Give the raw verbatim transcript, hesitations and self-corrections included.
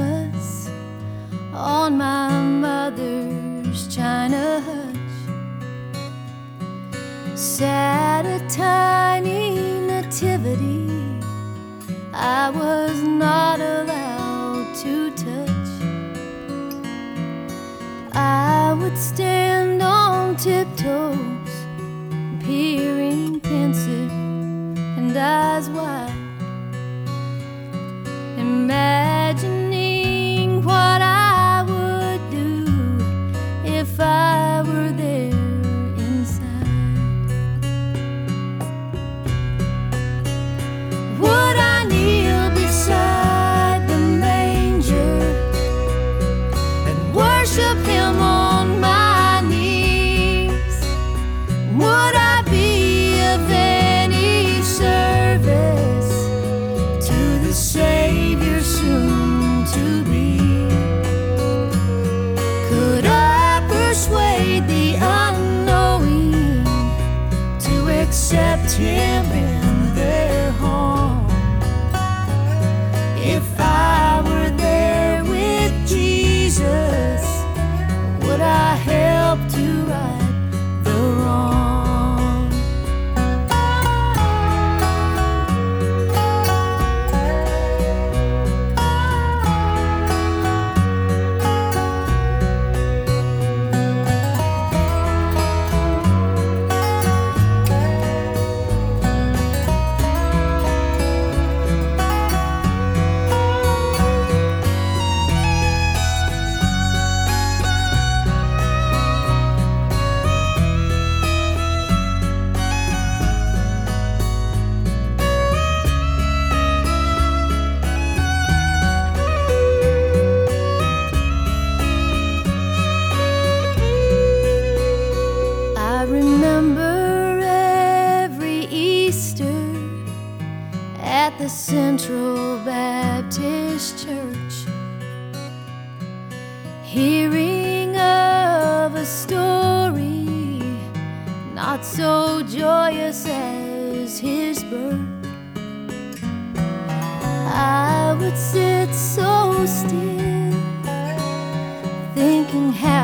Christmas on my mother's china hutch sat a tiny nativity I was not allowed to touch. I would stand on tiptoes, peering pensive and eyes wide, imagining what I would do if I were there inside. Would I kneel beside the manger and worship him on my knees? Would I be of any service to the Savior soon to be? Could I persuade the unknowing to accept him in their home? If I were there with Jesus, would I help to right the wrong? I remember every Easter at the Central Baptist Church, hearing of a story not so joyous as his birth. I would sit so still, thinking how